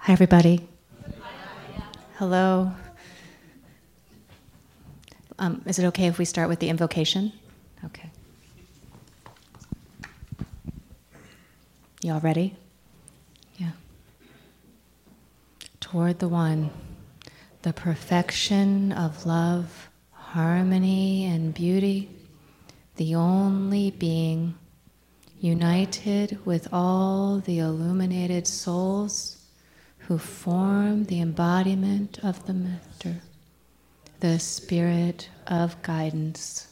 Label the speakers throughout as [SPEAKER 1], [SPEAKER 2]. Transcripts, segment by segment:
[SPEAKER 1] Hi, everybody. Hello. Is it okay if we start with the invocation? Okay. You all ready? Yeah. Toward the One, the perfection of love, harmony, and beauty, the only being, united with all the illuminated souls who form the embodiment of the Master, the Spirit of guidance.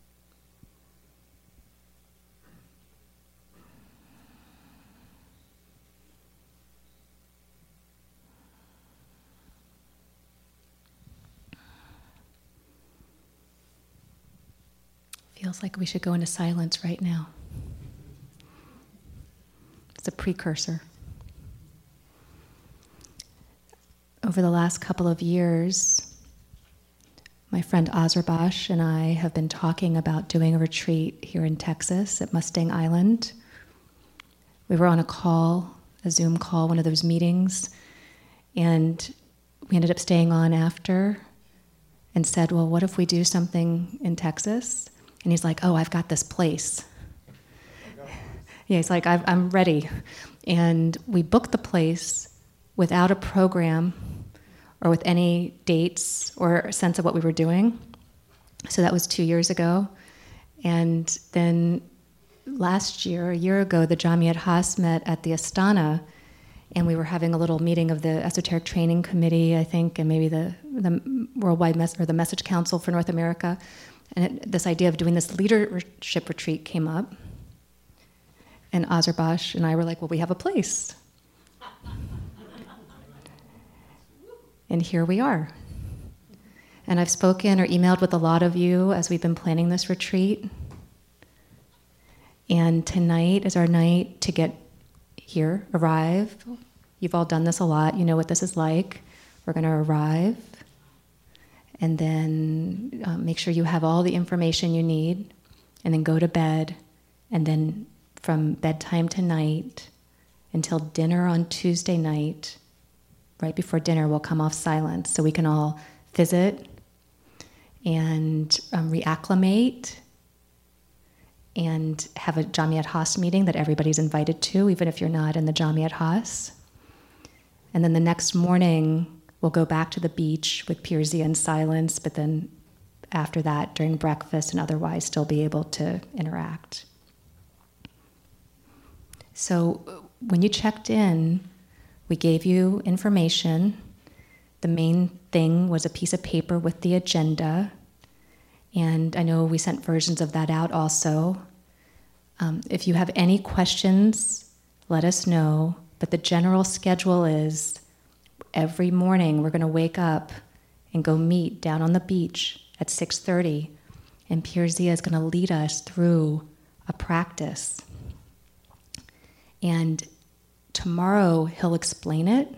[SPEAKER 1] Feels like we should go into silence right now. It's a precursor. Over the last couple of years, my friend Azarbash and I have been talking about doing a retreat here in Texas at Mustang Island. We were on a call, a Zoom call, one of those meetings, and we ended up staying on after and said, well, what if we do something in Texas? And he's like, oh, I've got this place. Yeah, he's like, I'm ready. And we booked the place without a program or with any dates or a sense of what we were doing. So that was 2 years ago. And then last year, a year ago, the Jamiat Haas met at the Astana, and we were having a little meeting of the Esoteric Training Committee, I think, and maybe the Worldwide or the Message Council for North America. And this idea of doing this leadership retreat came up. And Azarbash and I were like, well, we have a place. And here we are. And I've spoken or emailed with a lot of you as we've been planning this retreat. And tonight is our night to get here, arrive. You've all done this a lot. You know what this is like. We're going to arrive. And then make sure you have all the information you need. And then go to bed. And then from bedtime tonight until dinner on Tuesday night, right before dinner, we'll come off silence so we can all visit and reacclimate and have a Jamiat Haas meeting that everybody's invited to, even if you're not in the Jamiat Haas. And then the next morning, we'll go back to the beach with Pirzia in silence, but then after that, during breakfast and otherwise, still be able to interact. So when you checked in, we gave you information. The main thing was a piece of paper with the agenda. And I know we sent versions of that out also. If you have any questions, let us know. But the general schedule is every morning we're going to wake up and go meet down on the beach at 6:30. And Pirzia is going to lead us through a practice. And tomorrow, he'll explain it.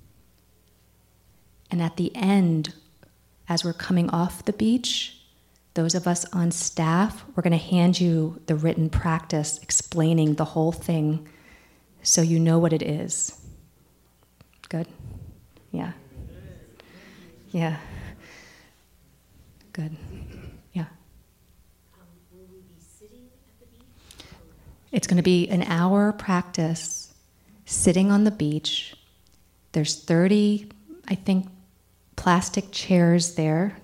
[SPEAKER 1] And at the end, as we're coming off the beach, those of us on staff, we're going to hand you the written practice explaining the whole thing so you know what it is. Good? Yeah. Yeah. Good. Yeah.
[SPEAKER 2] Will we be sitting at the beach?
[SPEAKER 1] It's going to be an hour practice sitting on the beach. There's 30, I think, plastic chairs there.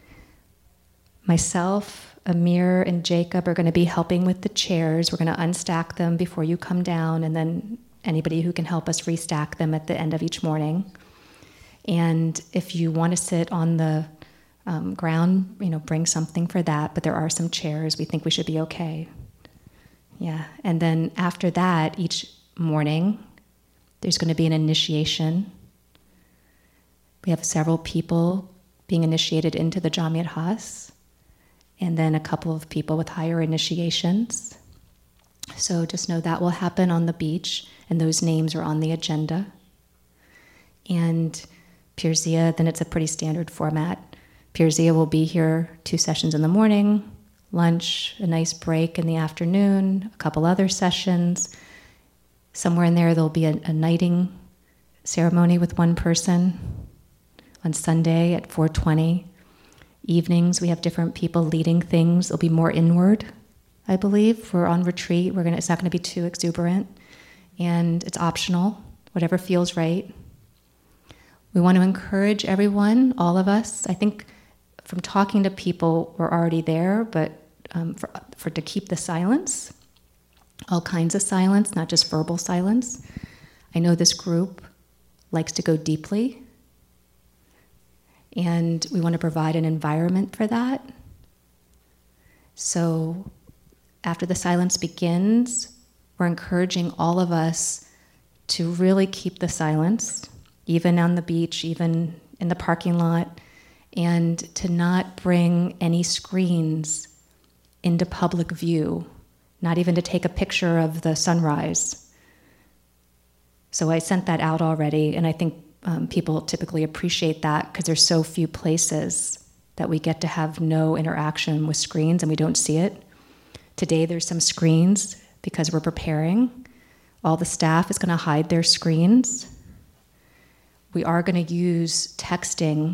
[SPEAKER 1] Myself, Amir, and Jacob are going to be helping with the chairs. We're going to unstack them before you come down, and then anybody who can help us restack them at the end of each morning. And if you want to sit on the ground, bring something for that, but there are some chairs. We think we should be okay. Yeah, and then after that, each morning, there's going to be an initiation. We have several people being initiated into the Jamiat Haas, and then a couple of people with higher initiations. So just know that will happen on the beach, and those names are on the agenda. And Pirzia, then it's a pretty standard format. Pirzia will be here 2 sessions in the morning, lunch, a nice break in the afternoon, a couple other sessions. Somewhere in there, there'll be a nighting ceremony with one person. On Sunday at 4:20. Evenings, we have different people leading things. It'll be more inward, I believe. We're on retreat. It's not going to be too exuberant. And it's optional, whatever feels right. We want to encourage everyone, all of us. I think from talking to people, we're already there, but to keep the silence, all kinds of silence, not just verbal silence. I know this group likes to go deeply, and we want to provide an environment for that. So after the silence begins, we're encouraging all of us to really keep the silence, even on the beach, even in the parking lot, and to not bring any screens into public view, not even to take a picture of the sunrise. So I sent that out already, and I think people typically appreciate that because there's so few places that we get to have no interaction with screens and we don't see it. Today there's some screens because we're preparing. All the staff is going to hide their screens. We are going to use texting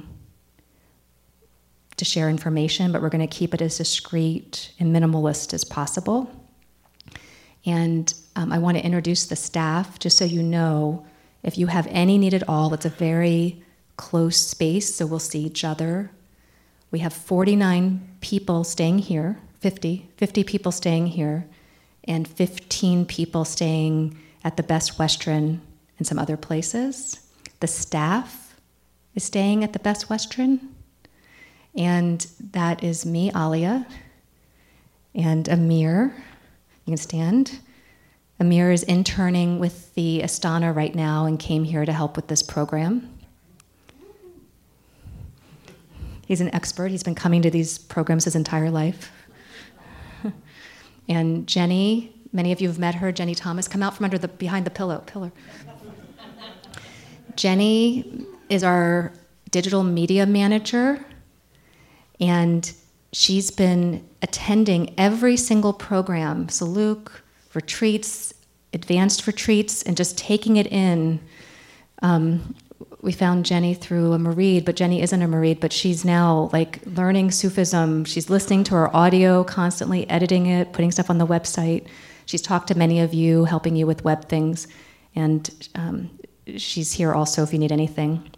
[SPEAKER 1] to share information, but we're going to keep it as discreet and minimalist as possible. And I want to introduce the staff, just so you know, if you have any need at all, it's a very close space, so we'll see each other. We have 49 people staying here, 50 people staying here, and 15 people staying at the Best Western and some other places. The staff is staying at the Best Western, and that is me, Alia, and Amir. You can stand. Amir is interning with the Astana right now and came here to help with this program. He's an expert. He's been coming to these programs his entire life. And Jenny, many of you have met her, Jenny Thomas, come out from behind the pillar. Jenny is our digital media manager, and she's been attending every single program, Saluk, retreats, advanced retreats, and just taking it in. We found Jenny through a Murid, but Jenny isn't a Murid, but she's now learning Sufism. She's listening to her audio constantly, editing it, putting stuff on the website. She's talked to many of you, helping you with web things, and she's here also if you need anything.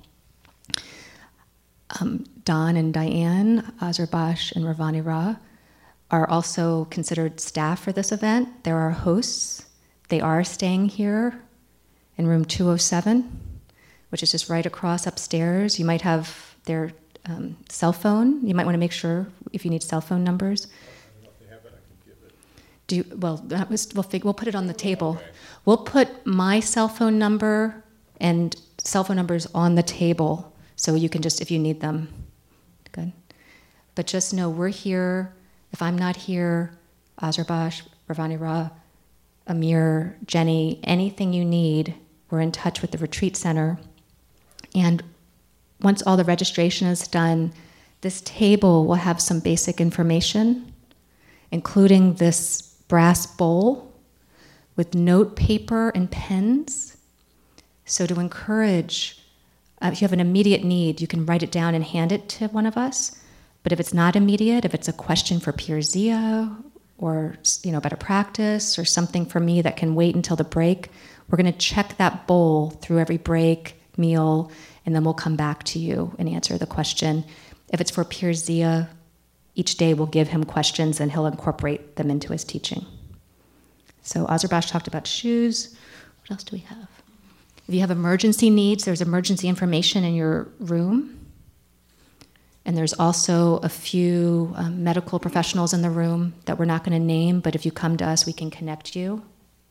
[SPEAKER 1] Don and Diane, Azarbash and Ravani Ra, are also considered staff for this event. They're our hosts. They are staying here in room 207, which is just right across upstairs. You might have their cell phone. You might want to make sure if you need cell phone numbers.
[SPEAKER 3] I don't know if they have it, I can give it.
[SPEAKER 1] We'll put it on the table. Okay. We'll put my cell phone number and cell phone numbers on the table so you can just, if you need them. Good. But just know we're here. If I'm not here, Azarbash, Ravani Ra, Amir, Jenny, anything you need, we're in touch with the retreat center. And once all the registration is done, this table will have some basic information, including this brass bowl with note paper and pens. So to encourage, if you have an immediate need, you can write it down and hand it to one of us. But if it's not immediate, if it's a question for Pir Zia or better practice or something for me that can wait until the break, we're going to check that bowl through every break, meal, and then we'll come back to you and answer the question. If it's for Pir Zia, each day we'll give him questions and he'll incorporate them into his teaching. So Azarbash talked about shoes. What else do we have? If you have emergency needs, there's emergency information in your room. And there's also a few medical professionals in the room that we're not going to name, but if you come to us, we can connect you.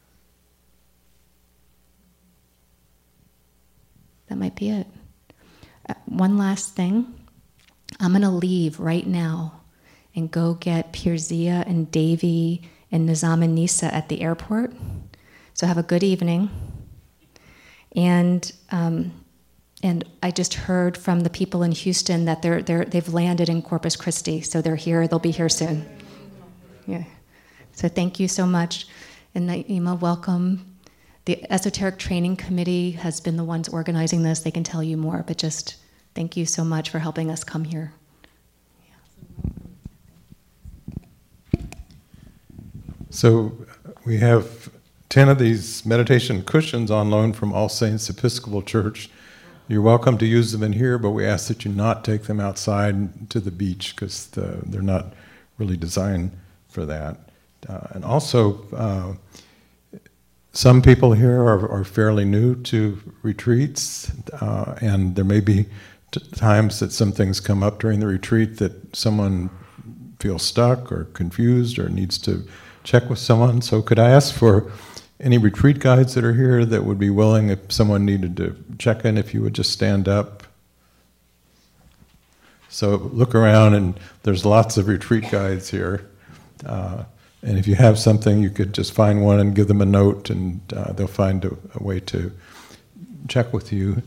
[SPEAKER 1] That might be it. One last thing. I'm going to leave right now and go get Pir Zia and Davy and Nizam and Nisa at the airport. So have a good evening. And I just heard from the people in Houston that they've landed in Corpus Christi, so they're here. They'll be here soon. Yeah. So thank you so much. And Naima, welcome. the Esoteric Training Committee has been the ones organizing this. They can tell you more, but just thank you so much for helping us come here.
[SPEAKER 3] So we have 10 of these meditation cushions on loan from All Saints Episcopal Church. You're welcome to use them in here, but we ask that you not take them outside to the beach because they're not really designed for that. And also, some people here are fairly new to retreats, and there may be times that some things come up during the retreat that someone feels stuck or confused or needs to check with someone. So could I ask for any retreat guides that are here that would be willing, if someone needed to check in, if you would just stand up? So look around, and there's lots of retreat guides here. And if you have something, you could just find one and give them a note, and they'll find a way to check with you.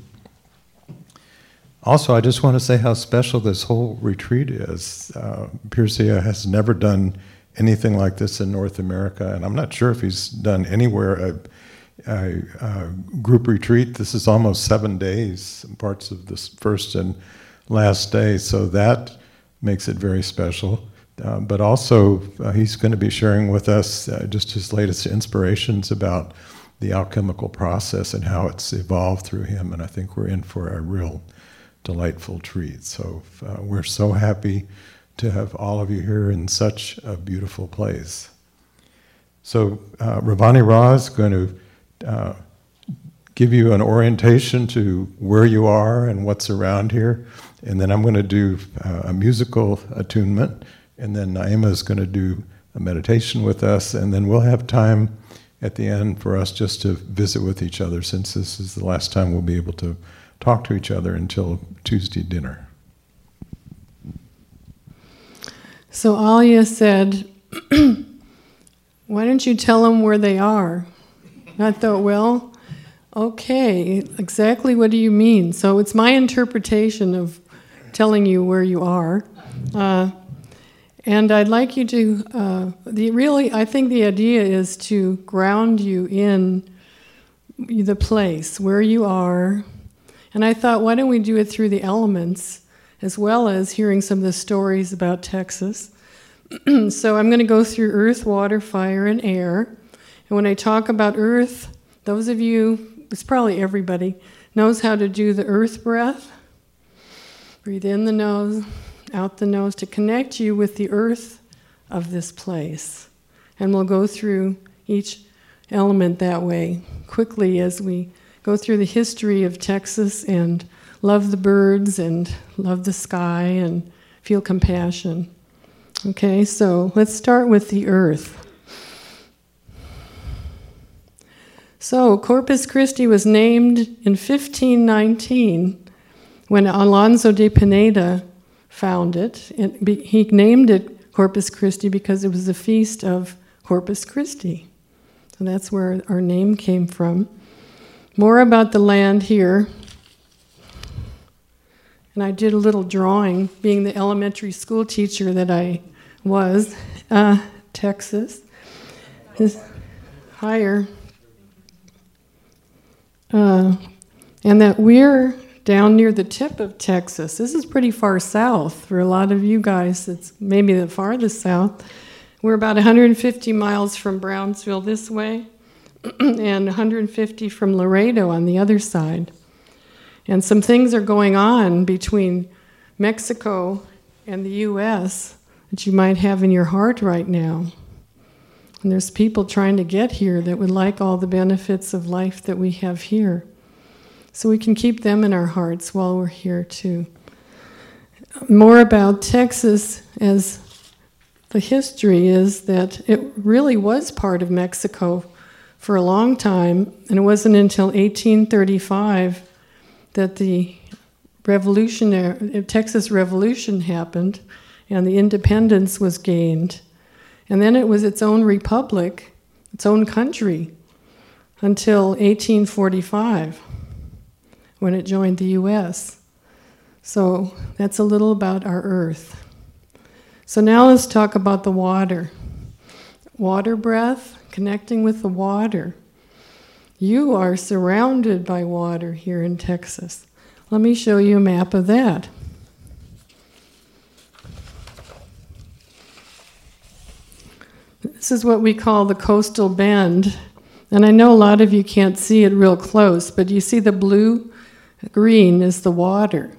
[SPEAKER 3] Also, I just want to say how special this whole retreat is. Piercia has never done anything like this in North America, and I'm not sure if he's done anywhere a group retreat. This is almost 7 days, parts of this first and last day, so that makes it very special. But also, he's going to be sharing with us just his latest inspirations about the alchemical process and how it's evolved through him, and I think we're in for a real delightful treat. So we're so happy to have all of you here in such a beautiful place. So Ravani Ra is going to give you an orientation to where you are and what's around here, and then I'm going to do a musical attunement, and then Naima is going to do a meditation with us, and then we'll have time at the end for us just to visit with each other, since this is the last time we'll be able to talk to each other until Tuesday dinner.
[SPEAKER 4] So Alia said, why don't you tell them where they are? And I thought, well, okay, exactly what do you mean? So it's my interpretation of telling you where you are. And I'd like you to, I think the idea is to ground you in the place, where you are. And I thought, why don't we do it through the elements, as well as hearing some of the stories about Texas. So I'm going to go through earth, water, fire, and air. And when I talk about earth, those of you, it's probably everybody, knows how to do the earth breath. Breathe in the nose, out the nose, to connect you with the earth of this place. And we'll go through each element that way quickly as we go through the history of Texas and love the birds and love the sky and feel compassion. Okay, so let's start with the earth. So Corpus Christi was named in 1519 when Alonso de Pineda found it. He named it Corpus Christi because it was the feast of Corpus Christi. So that's where our name came from. More about the land here. And I did a little drawing, being the elementary school teacher that I was, Texas. Higher. And that we're down near the tip of Texas. This is pretty far south for a lot of you guys. It's maybe the farthest south. We're about 150 miles from Brownsville this way, and 150 from Laredo on the other side. And some things are going on between Mexico and the U.S. that you might have in your heart right now. And there's people trying to get here that would like all the benefits of life that we have here. So we can keep them in our hearts while we're here too. More about Texas, as the history is that it really was part of Mexico for a long time, and it wasn't until 1835 that the Texas Revolution happened and the independence was gained. And then it was its own republic, its own country, until 1845, when it joined the U.S. So that's a little about our earth. So now let's talk about the water. Water breath, connecting with the water. You are surrounded by water here in Texas. Let me show you a map of that. This is what we call the coastal bend. And I know a lot of you can't see it real close, but you see the blue-green is the water.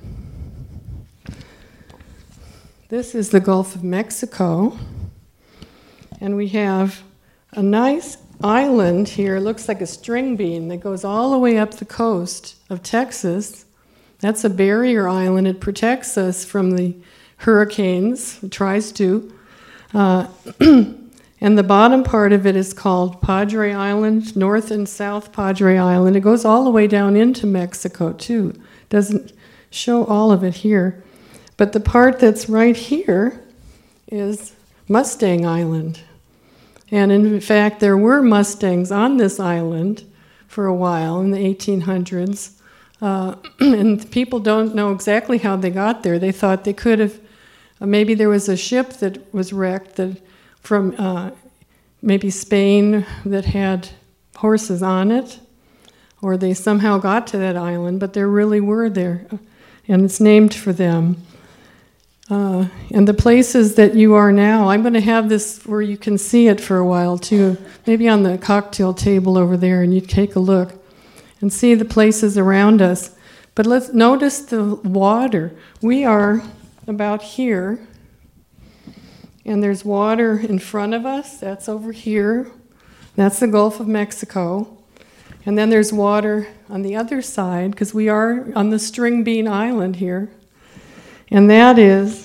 [SPEAKER 4] This is the Gulf of Mexico. And we have a nice island here. It looks like a string bean that goes all the way up the coast of Texas. That's a barrier island. It protects us from the hurricanes. It tries to. And the bottom part of it is called Padre Island, North and South Padre Island. It goes all the way down into Mexico, too. Doesn't show all of it here. But the part that's right here is Mustang Island. And in fact, there were Mustangs on this island for a while in the 1800s. And people don't know exactly how they got there. They thought they could have, maybe there was a ship that was wrecked that from maybe Spain that had horses on it, or they somehow got to that island, but there really were there, and it's named for them. And the places that you are now, I'm going to have this where you can see it for a while too, maybe on the cocktail table over there, and you take a look and see the places around us. But let's notice the water. We are about here, and there's water in front of us. That's over here. That's the Gulf of Mexico. And then there's water on the other side, because we are on the String Bean Island here. And that is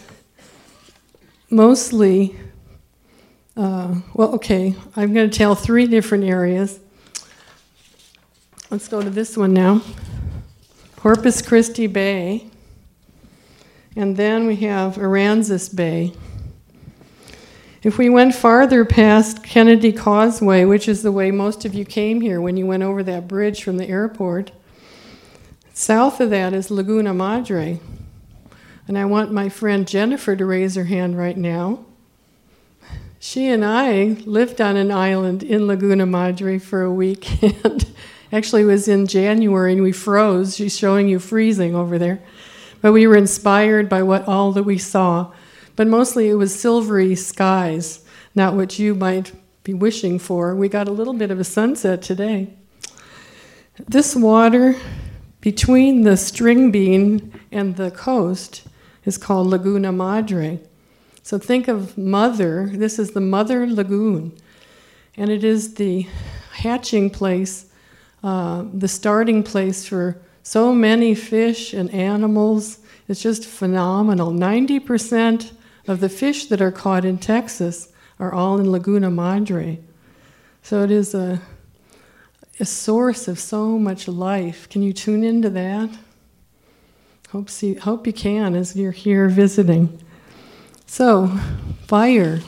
[SPEAKER 4] mostly, I'm going to tell 3 different areas. Let's go to this one now. Corpus Christi Bay. And then we have Aransas Bay. If we went farther past Kennedy Causeway, which is the way most of you came here when you went over that bridge from the airport, south of that is Laguna Madre. And I want my friend Jennifer to raise her hand right now. She and I lived on an island in Laguna Madre for a week, and actually it was in January and we froze. She's showing you freezing over there. But we were inspired by all that we saw. But mostly it was silvery skies, not what you might be wishing for. We got a little bit of a sunset today. This water between the string bean and the coast is called Laguna Madre. So think of mother. This is the mother lagoon. And it is the hatching place, the starting place for so many fish and animals. It's just phenomenal. 90% of the fish that are caught in Texas are all in Laguna Madre. So it is a source of so much life. Can you tune into that? Hope you can as you're here visiting. So, fire.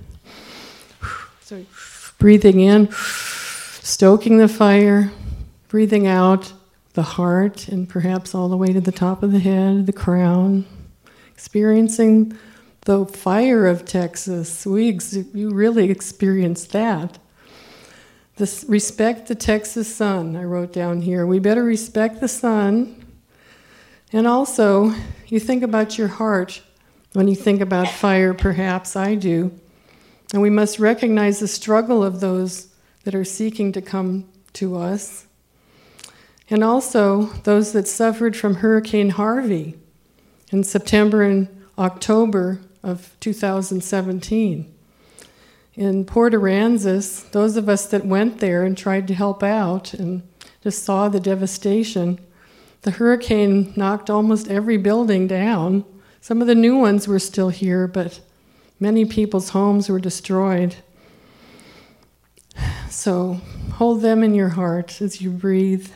[SPEAKER 4] So, breathing in, stoking the fire, breathing out the heart, and perhaps all the way to the top of the head, the crown. Experiencing the fire of Texas. You really experienced that. Respect the Texas sun, I wrote down here. We better respect the sun. And also, you think about your heart when you think about fire, perhaps I do. And we must recognize the struggle of those that are seeking to come to us. And also, those that suffered from Hurricane Harvey in September and October of 2017. In Port Aransas, those of us that went there and tried to help out and just saw the devastation, the hurricane knocked almost every building down. Some of the new ones were still here, but many people's homes were destroyed. So hold them in your heart as you breathe.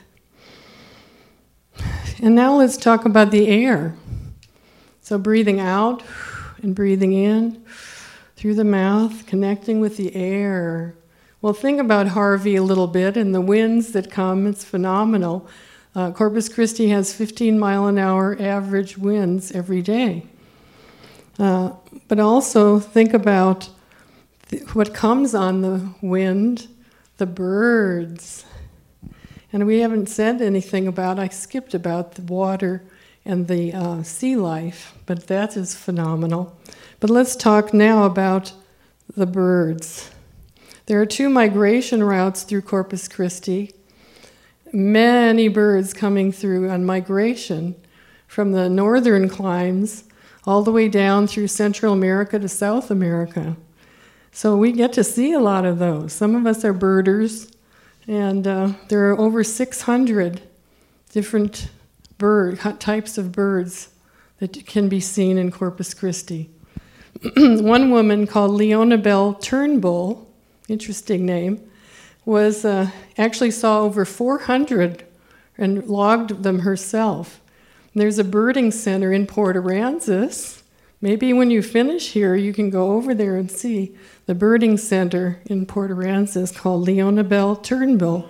[SPEAKER 4] And now let's talk about the air. So breathing out and breathing in through the mouth, connecting with the air. Well, think about Harvey a little bit and the winds that come. It's phenomenal. Corpus Christi has 15-mile-an-hour average winds every day. But also think about what comes on the wind, the birds. And we haven't said anything about, I skipped about the water and the sea life, but that is phenomenal. But let's talk now about the birds. There are 2 migration routes through Corpus Christi. Many birds coming through on migration from the northern climes all the way down through Central America to South America. So we get to see a lot of those. Some of us are birders, and there are over 600 different types of birds that can be seen in Corpus Christi. One woman called Leona Bell Turnbull, interesting name, was actually saw over 400 and logged them herself. There's a birding center in Port Aransas. Maybe when you finish here, you can go over there and see the birding center in Port Aransas called Leona Bell Turnbull.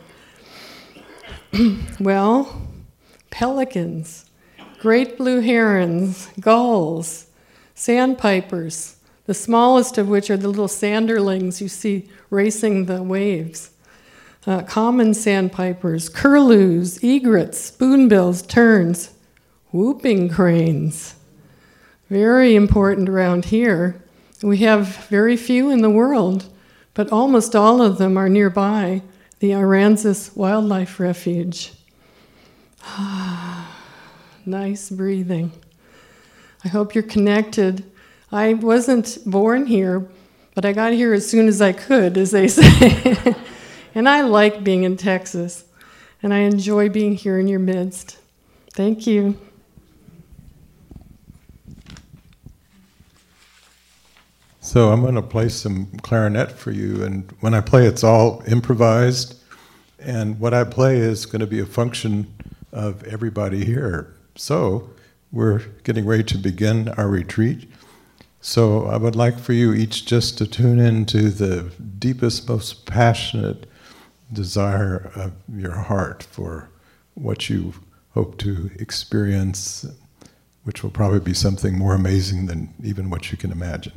[SPEAKER 4] Well, pelicans, great blue herons, gulls, sandpipers, the smallest of which are the little sanderlings you see racing the waves. Common sandpipers, curlews, egrets, spoonbills, terns, whooping cranes. Very important around here. We have very few in the world, but almost all of them are nearby the Aransas Wildlife Refuge. Nice breathing. I hope you're connected. I wasn't born here, but I got here as soon as I could, as they say. And I like being in Texas, and I enjoy being here in your midst. Thank you.
[SPEAKER 3] So I'm going to play some clarinet for you, and when I play, it's all improvised, and what I play is going to be a function of everybody here. So we're getting ready to begin our retreat. So I would like for you each just to tune into the deepest, most passionate desire of your heart for what you hope to experience, which will probably be something more amazing than even what you can imagine.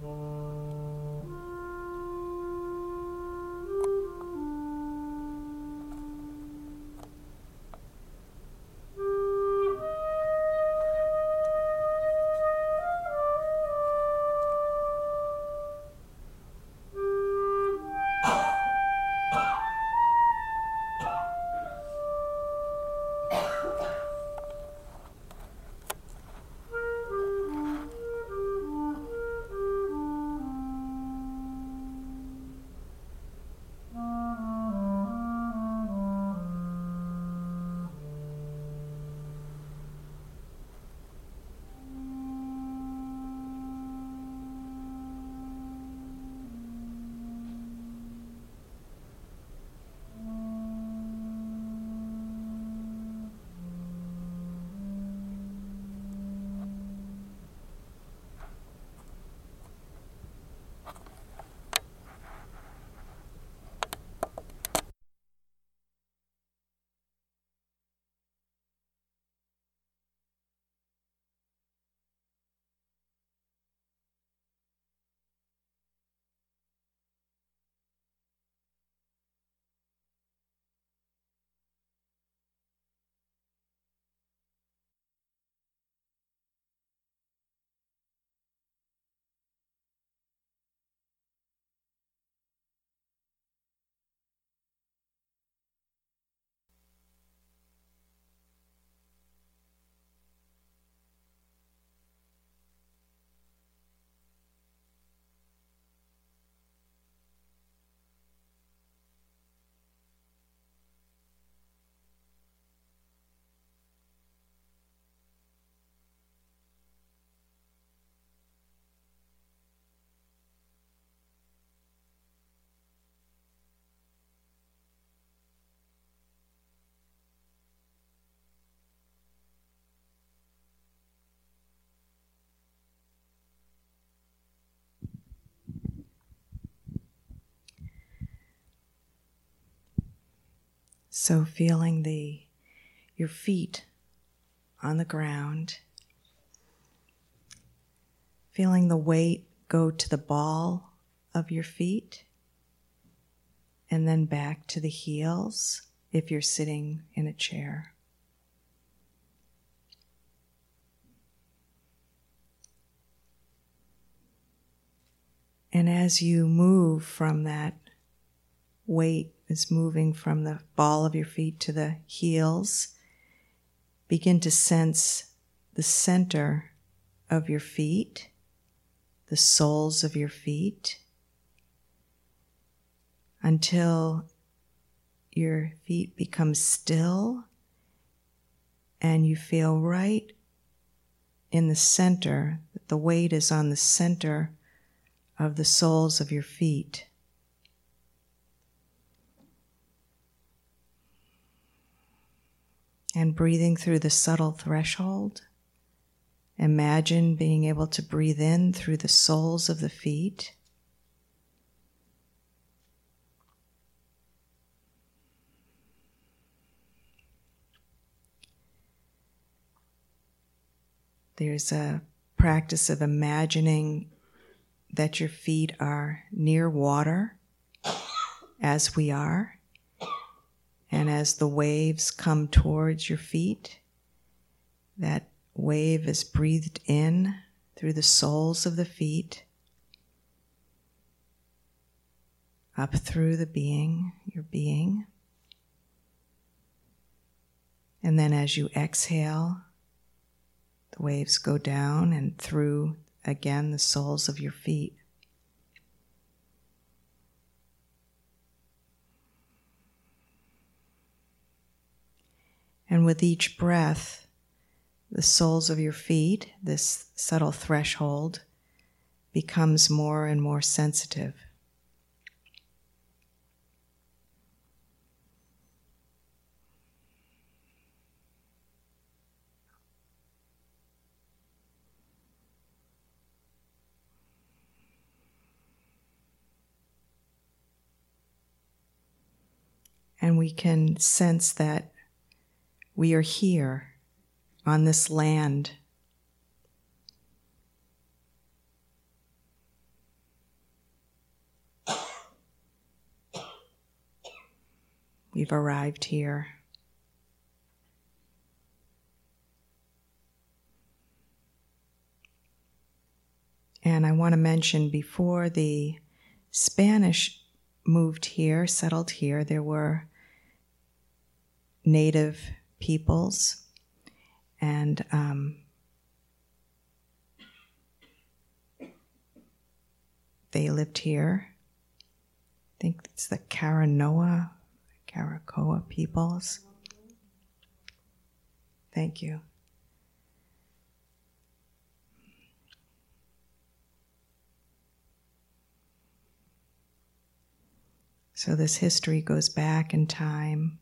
[SPEAKER 5] So feeling your feet on the ground, feeling the weight go to the ball of your feet, and then back to the heels if you're sitting in a chair. And as you move from that weight is moving from the ball of your feet to the heels, begin to sense the center of your feet, the soles of your feet, until your feet become still and you feel right in the center, that the weight is on the center of the soles of your feet. And breathing through the subtle threshold, imagine being able to breathe in through the soles of the feet. There's a practice of imagining that your feet are near water, as we are. And as the waves come towards your feet, that wave is breathed in through the soles of the feet, up through the being, your being. And then as you exhale, the waves go down and through, again, the soles of your feet. And with each breath, the soles of your feet, this subtle threshold, becomes more and more sensitive. And we can sense that we are here on this land. we've arrived here. And I want to mention, before the Spanish moved here, settled here, there were native peoples, and they lived here. I think it's the Caracoa peoples. Thank you. So this history goes back in time.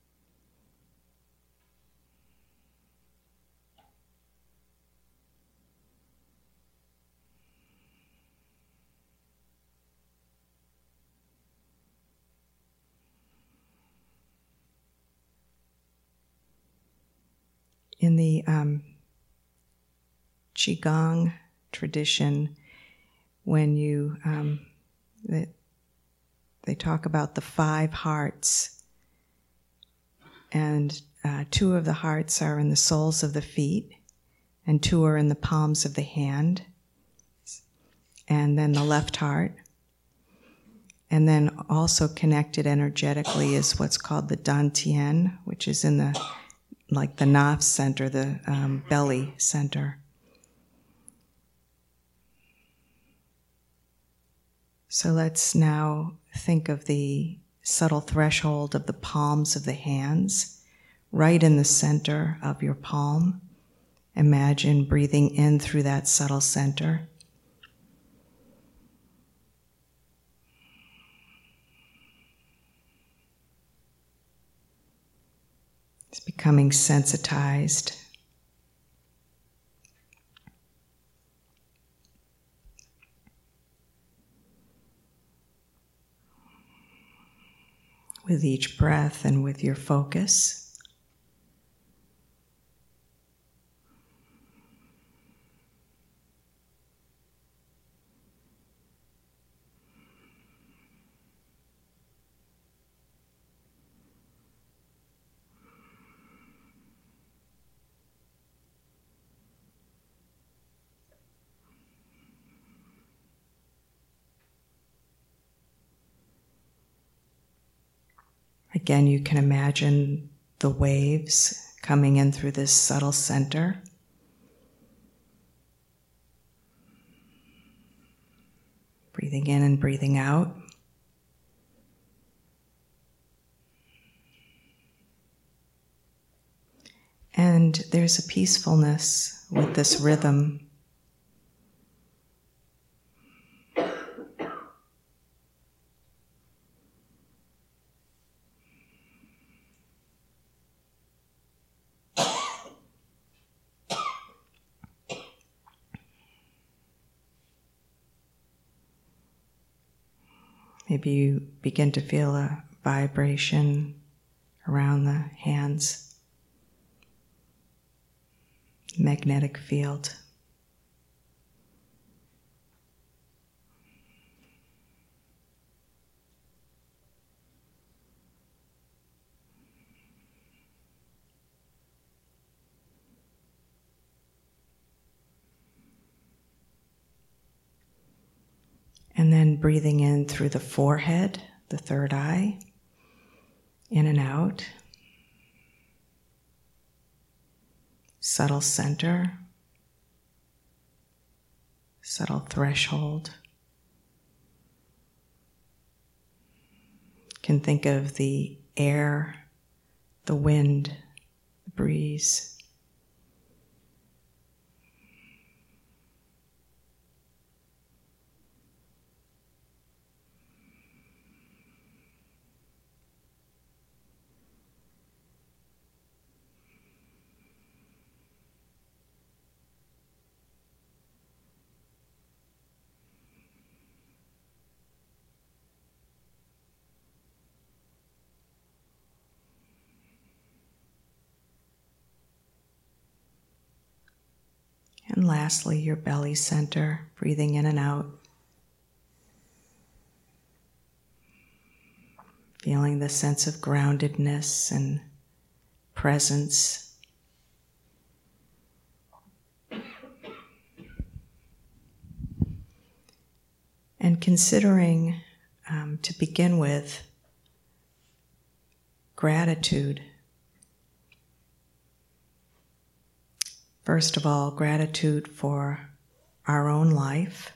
[SPEAKER 5] In the Qigong tradition, when you they talk about the 5 hearts, and 2 of the hearts are in the soles of the feet, and 2 are in the palms of the hand, and then the left heart. And then also connected energetically is what's called the Dantian, which is in the navel center, the belly center. So let's now think of the subtle threshold of the palms of the hands, right in the center of your palm. Imagine breathing in through that subtle center. It's becoming sensitized. With each breath and with your focus. Again, you can imagine the waves coming in through this subtle center. Breathing in and breathing out. And there's a peacefulness with this rhythm. Maybe you begin to feel a vibration around the hands, magnetic field. And then breathing in through the forehead, the third eye, in and out. Subtle center, subtle threshold. You can think of the air, the wind, the breeze. And lastly, your belly center, breathing in and out. feeling the sense of groundedness and presence. And considering, to begin with, gratitude. First of all, gratitude for our own life,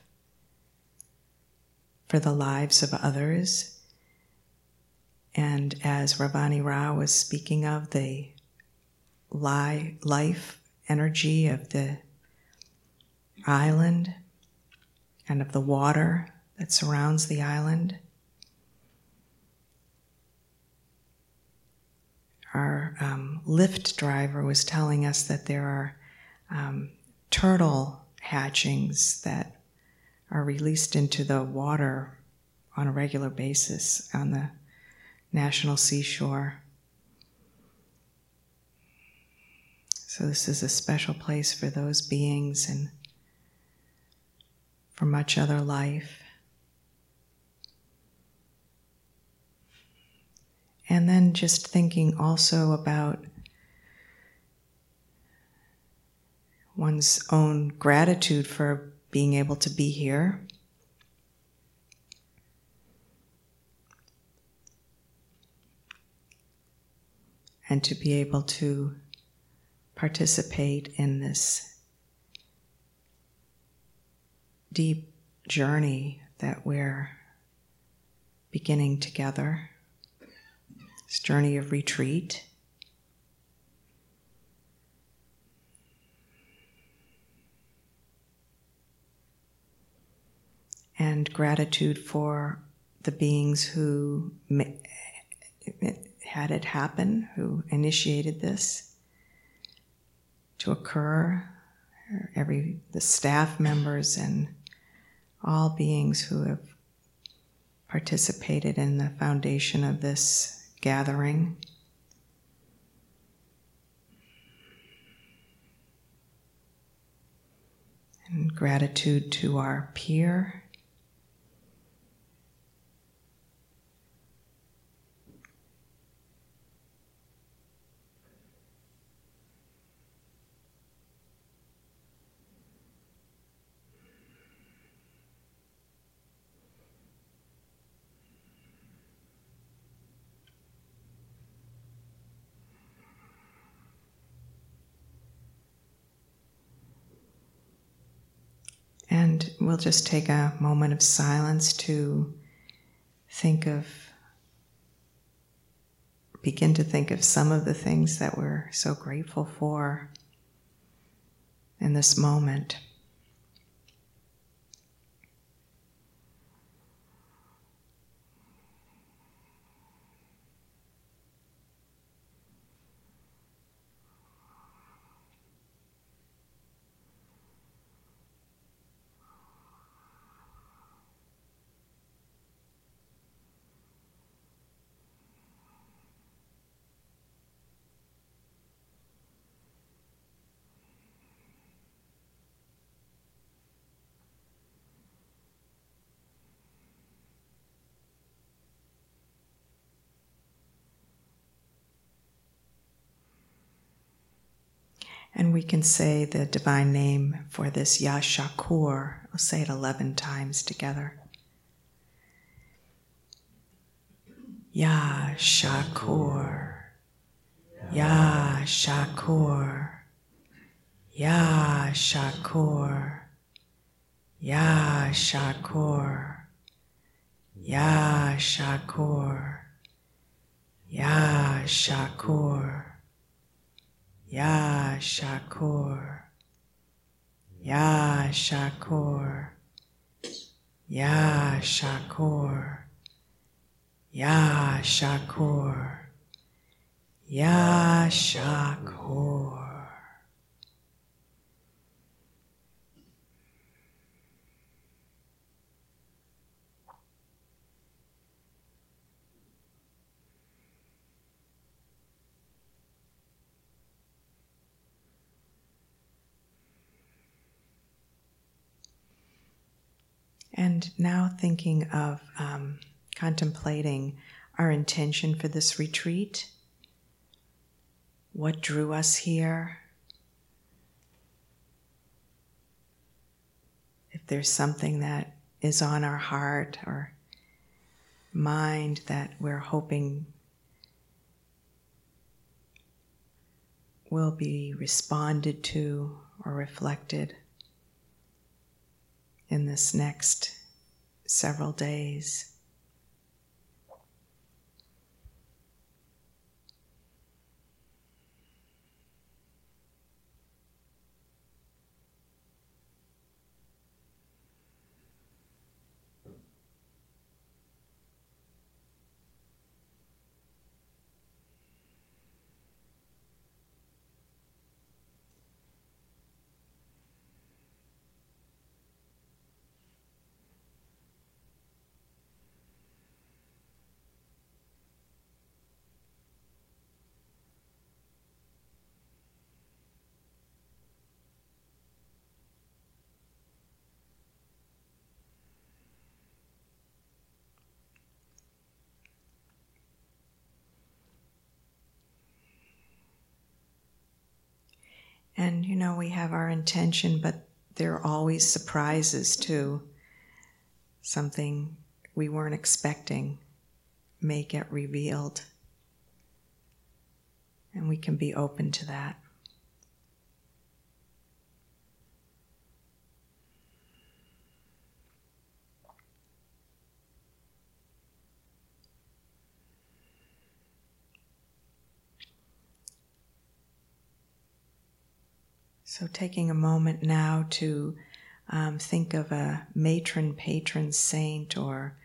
[SPEAKER 5] for the lives of others, and as Ravani Rao was speaking of, the life energy of the island and of the water that surrounds the island. Our Lyft driver was telling us that there are turtle hatchings that are released into the water on a regular basis on the national seashore. So this is a special place for those beings and for much other life. And then just thinking also about one's own gratitude for being able to be here. And to be able to participate in this deep journey that we're beginning together. This journey of retreat. And gratitude for the beings who had it happen, who initiated this to occur, the staff members and all beings who have participated in the foundation of this gathering. And gratitude to our peer. And we'll just take a moment of silence to begin to think of some of the things that we're so grateful for in this moment. And we can say the divine name for this Ya Shakur. We'll say it 11 times together. Ya Shakur, Ya Shakur, Ya Shakur, Ya Shakur, Ya Shakur, Ya Shakur. Ya Shakur, Ya Shakur, Ya Shakur, Ya Shakur, Ya Shakur. And now thinking of contemplating our intention for this retreat, what drew us here. If there's something that is on our heart or mind that we're hoping will be responded to or reflected in this next several days. And we have our intention, but there are always surprises too. Something we weren't expecting may get revealed. And we can be open to that. So taking a moment now to think of a matron, patron saint, or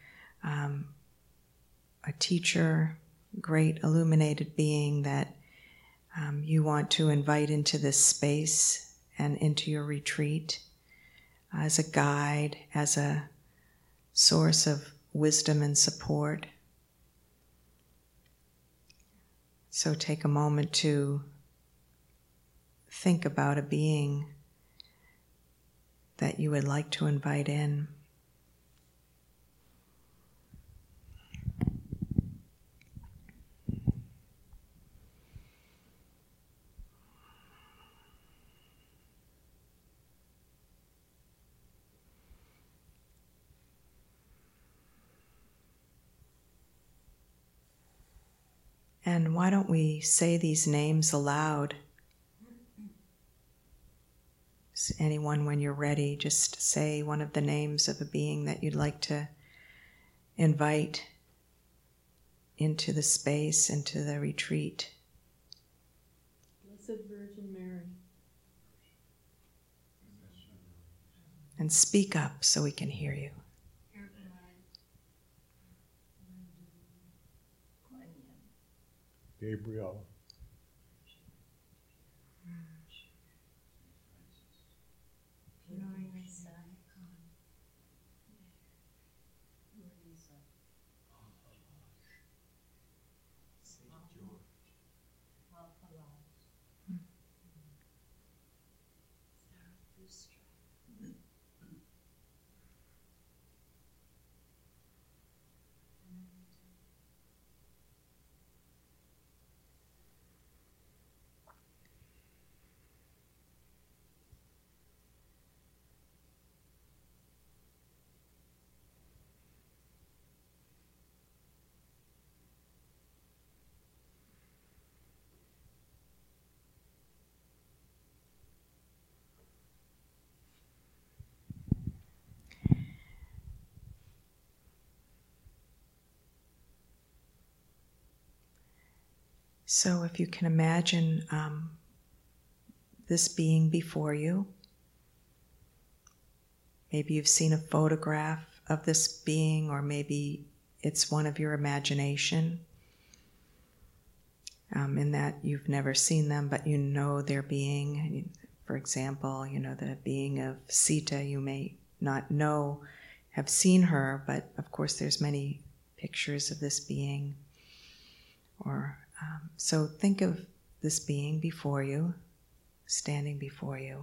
[SPEAKER 5] a teacher, great illuminated being that you want to invite into this space and into your retreat as a guide, as a source of wisdom and support. So take a moment to think about a being that you would like to invite in. And why don't we say these names aloud? Anyone, when you're ready, just say one of the names of a being that you'd like to invite into the space, into the retreat.
[SPEAKER 4] Blessed Virgin Mary.
[SPEAKER 5] And speak up so we can hear you.
[SPEAKER 3] Gabriel. So if you can imagine this being before you, maybe you've seen a photograph of this being, or maybe it's one of your imagination, in that you've never seen them, but you know their being. For example, the being of Sita, you may not know, have seen her, but of course there's many pictures of this being. So think of this being before you, standing before you.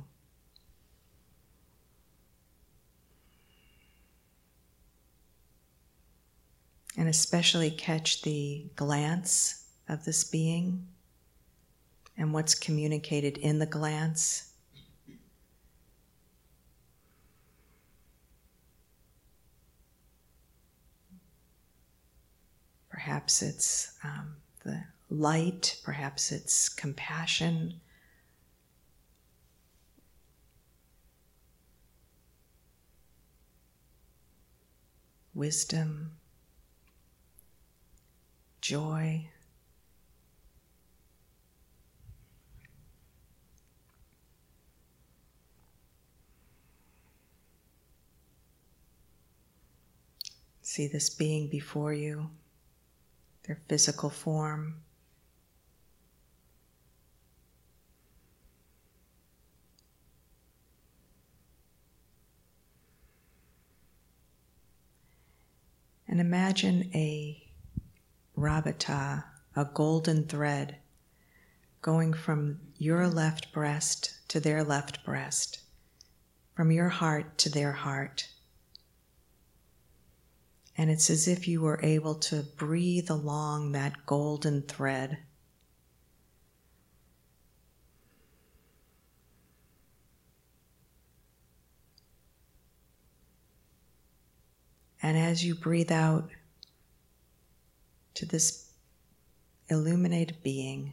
[SPEAKER 3] And
[SPEAKER 5] And especially catch the glance of this being and what's communicated in the glance. Perhaps it's the light, perhaps it's compassion. Wisdom, joy. See this being before you, their physical form. And imagine a rabata, a golden thread, going from your left breast to their left breast, from your heart to their heart. And it's as if you were able to breathe along that golden thread. And as you breathe out to this illuminated being,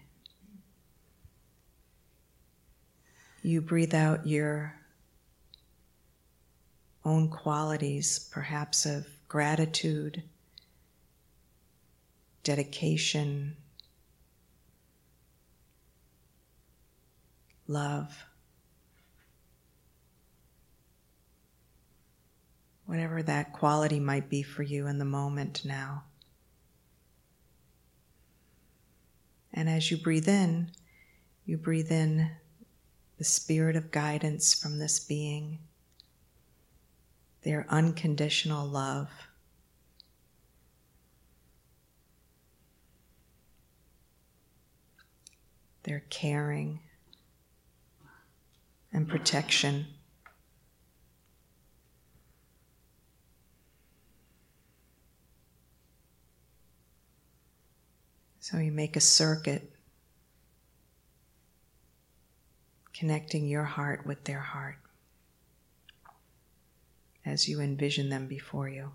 [SPEAKER 5] you breathe out your own qualities, perhaps of gratitude, dedication, love. Whatever that quality might be for you in the moment now. And as you breathe in the spirit of guidance from this being, their unconditional love. Their caring and protection. So you make a circuit connecting your heart with their heart as you envision them before you.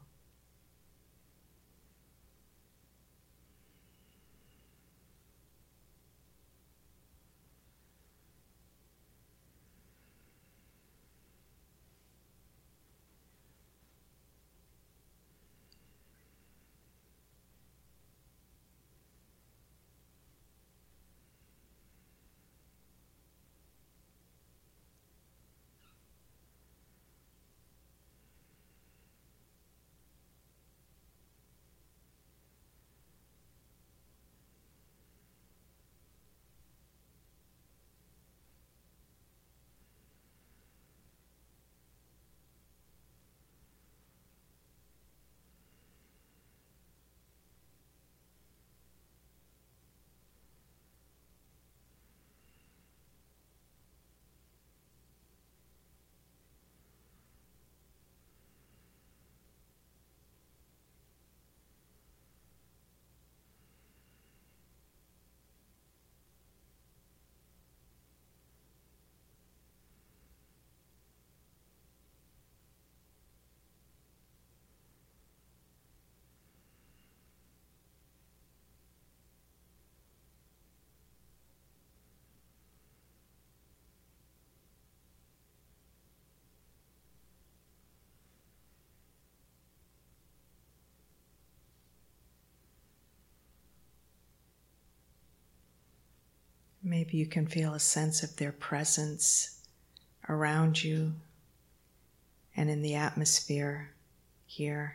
[SPEAKER 5] Maybe you can feel a sense of their presence around you and in the atmosphere here.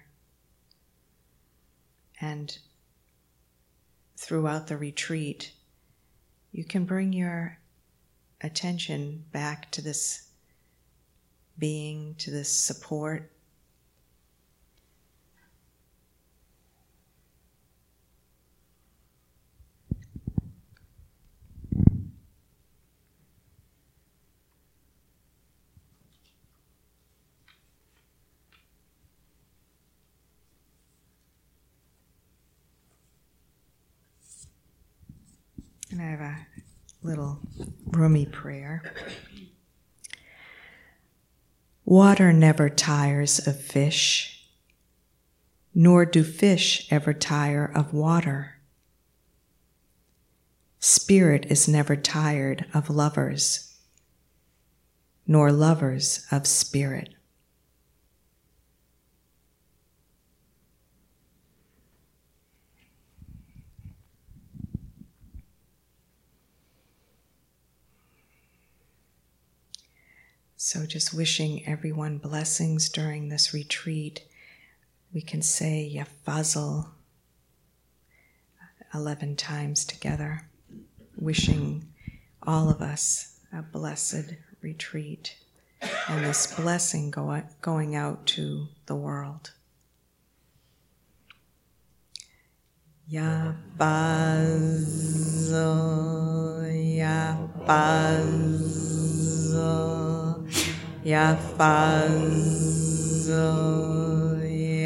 [SPEAKER 5] And throughout the retreat, you can bring your attention back to this being, to this support. And I have a little roomy prayer. Water never tires of fish, nor do fish ever tire of water. Spirit is never tired of lovers, nor lovers of spirit. So just wishing everyone blessings during this retreat. We can say Yafazel 11 times together, wishing all of us a blessed retreat and this blessing going out to the world. Yafazel, Yafazel, Yafazel,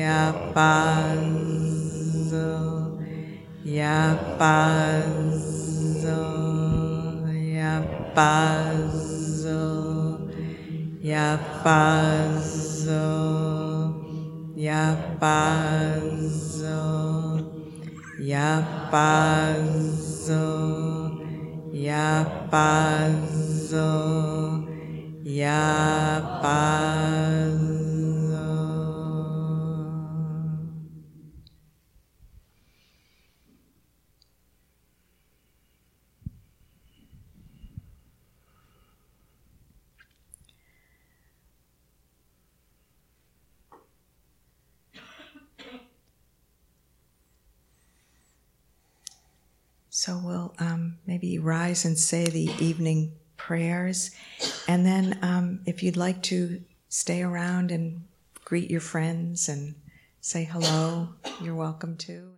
[SPEAKER 5] Yafazel, Yafazel, Yafazel, Yafazel, Yafazel, Yafazel, Yafazel, Yafazel. So we'll maybe rise and say the evening prayers. And then if you'd like to stay around and greet your friends and say hello, you're welcome to.